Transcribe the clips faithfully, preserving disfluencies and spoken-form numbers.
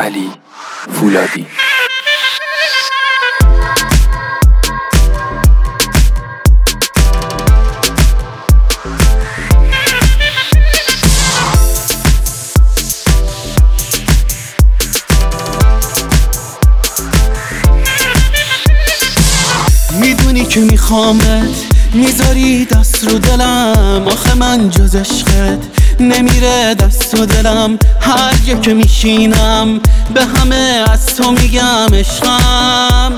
علی فولادی. میدونی که میخوامت، میذاری دست رو دلم، آخه من جز عشقت نمیره دست و دلم. هر جا که میشینم به همه از تو میگم عشقم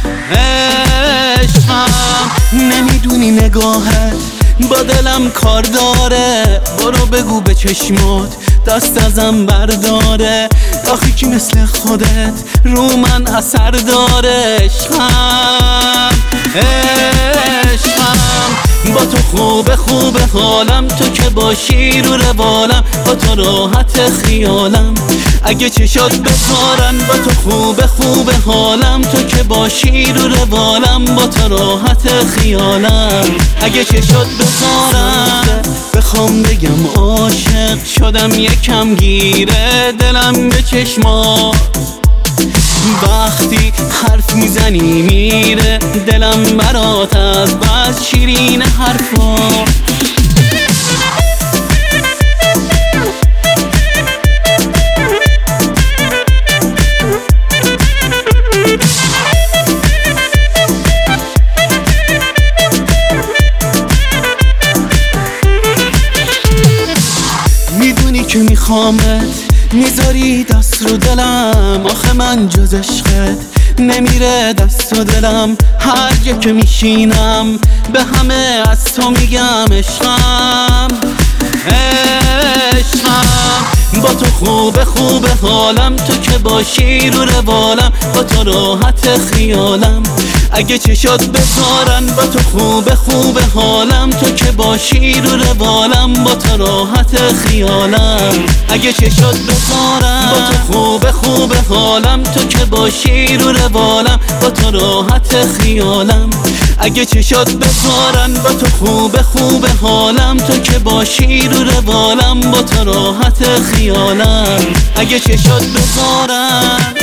عشقم. نمیدونی نگاهت با دلم کار داره، برو بگو به چشمات دست ازم برداره. آخی که مثل خودت رو من اثر داره. عشقم عشقم با تو خوبه خوبه حالم، تو که باشی رو روالم، با تو راحت خیالم. اگه چشات بذارن با تو خوبه خوبه حالم، تو که باشی رو روالم، با تو راحت خیالم. اگه چشات بذارن بخوام بگم عاشق شدم، یکم گیره دلم به چشمات. وقتی حرف میزنی میره دلم برات از بس شیرین حرفا. میدونی که میخوامت، میذاری دست رو دلم، آخه من جز عشقت نمیره دست و دلم. هر جا که میشینم به همه از تو میگم عشقم عشقم. با تو خوبه خوبه حالم، تو که باشی رو روالم، با تو راحت خیالم. اگه چشات بذارن با تو خوبه خوبه حالم، تو که باشی رو روالم، با تو راحت خیالم. اگه چشات بذارن با تو خوبه خوبه حالم، تو که باشی رو روالم، با تو راحت خیالم. اگه چشات بذارن با تو خوبه خوبه حالم، تو که باشی رو روالم، با تو راحت خیالم. اگه چشات بذارن